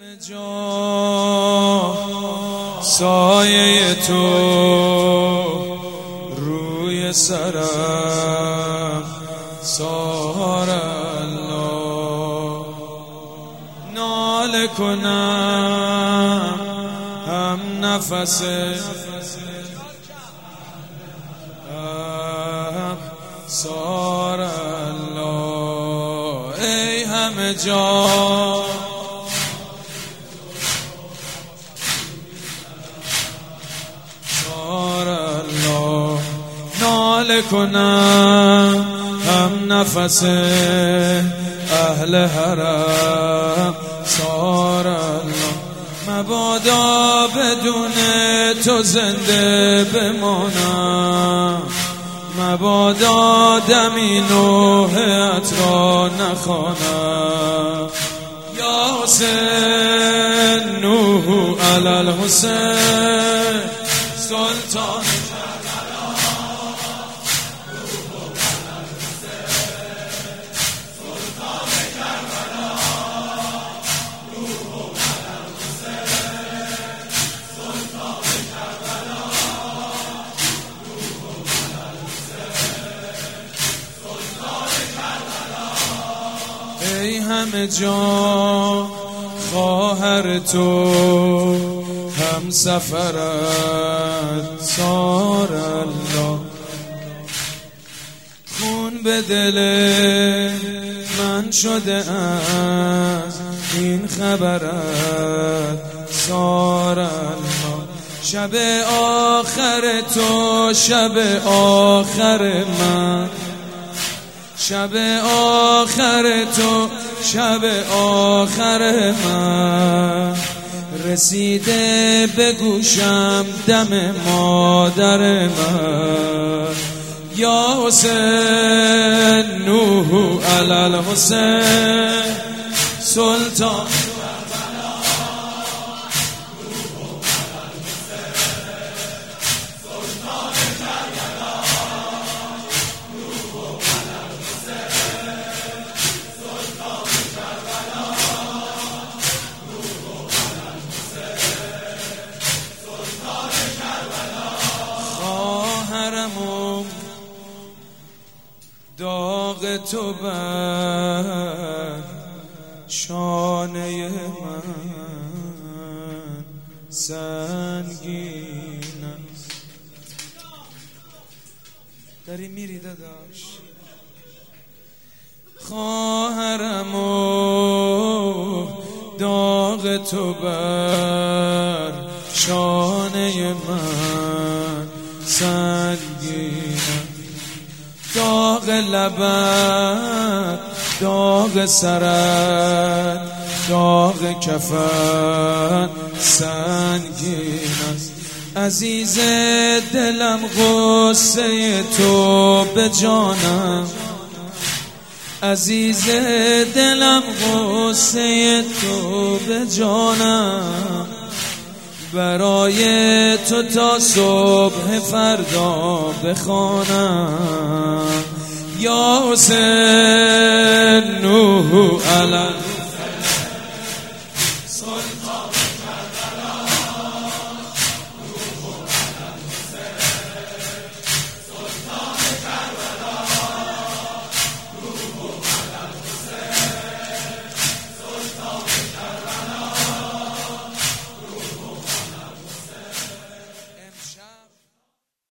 همه جا سایه تو روی سرم سهار الله ناله کنم هم نفس سهار الله ای همه جا ناله کنم هم نفس اهل حرم سار الله مبادا بدون تو زنده بمانم مبادا دمی نوحت را نخوانم یا حسین نوح علی الحسین سلطان ای همه جا خواهر تو هم سفرت سار الله خون به دل من شده از این خبرت سار الله شب آخر تو شب آخر من شب آخر تو شب آخر من رسیده به گوشم دم مادر من یا حسین نوح علی الحسین سلطان داغ تو بر شانه من سنگین است داری میری داداش خواهرم و داغ تو بر شانه من سنگین است داغ لبت داغ سرت داغ کفت سنگین است عزیز دلم غصه تو به جانم عزیز دلم غصه تو به جانم برای تو تا صبح فردا بخوانم یا حسین نوح علی